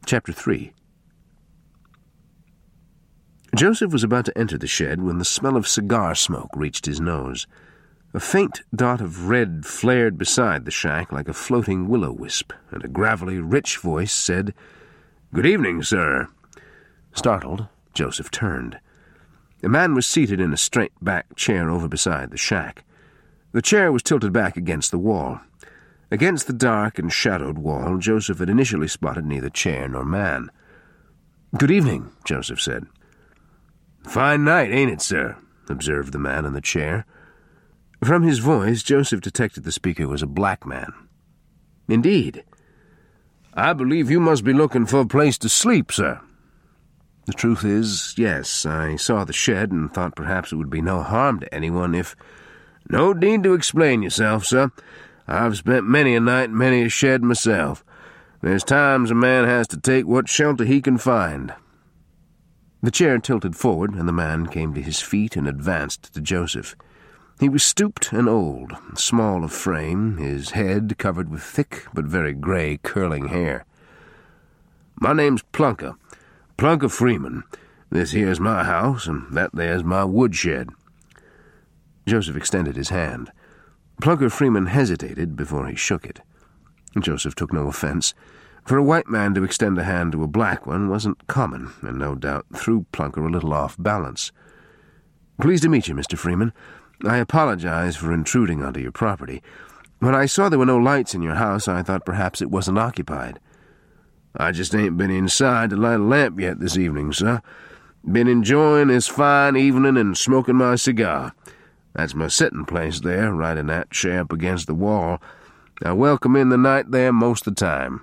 Chapter 3. Joseph was about to enter the shed when the smell of cigar smoke reached his nose. A faint dot of red flared beside the shack like a floating will-o'-wisp, and a gravelly, rich voice said, "Good evening, sir." Startled, Joseph turned. A man was seated in a straight-back chair over beside the shack. The chair was tilted back against the wall. Against the dark and shadowed wall, Joseph had initially spotted neither chair nor man. "Good evening," Joseph said. "Fine night, ain't it, sir?" observed the man in the chair. From his voice, Joseph detected the speaker was a black man. "Indeed." "I believe you must be looking for a place to sleep, sir." "The truth is, yes, I saw the shed and thought perhaps it would be no harm to anyone if—" "No need to explain yourself, sir. I've spent many a night in many a shed myself. There's times a man has to take what shelter he can find." The chair tilted forward, and the man came to his feet and advanced to Joseph. He was stooped and old, small of frame, his head covered with thick but very grey curling hair. "My name's Plunker Freeman. This here's my house, and that there's my woodshed." Joseph extended his hand. Plunker Freeman hesitated before he shook it. Joseph took no offense. For a white man to extend a hand to a black one wasn't common, and no doubt threw Plunker a little off balance. "Pleased to meet you, Mr. Freeman. I apologize for intruding onto your property. When I saw there were no lights in your house, I thought perhaps it wasn't occupied." "I just ain't been inside to light a lamp yet this evening, sir. Been enjoying this fine evening and smoking my cigar. That's my sitting place there, right in that chair up against the wall. I welcome in the night there most of the time."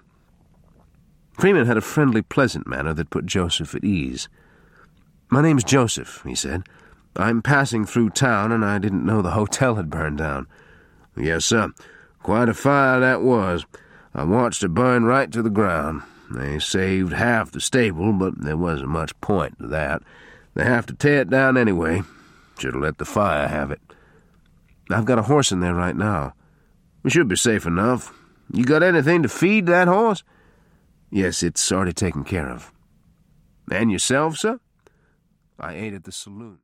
Freeman had a friendly, pleasant manner that put Joseph at ease. "My name's Joseph," he said. "I'm passing through town, and I didn't know the hotel had burned down." "Yes, sir. Quite a fire that was. I watched it burn right to the ground. They saved half the stable, but there wasn't much point to that. They have to tear it down anyway. Should have let the fire have it." "I've got a horse in there right now." "We should be safe enough. You got anything to feed that horse?" "Yes, it's already taken care of." "And yourself, sir?" "I ate at the saloon."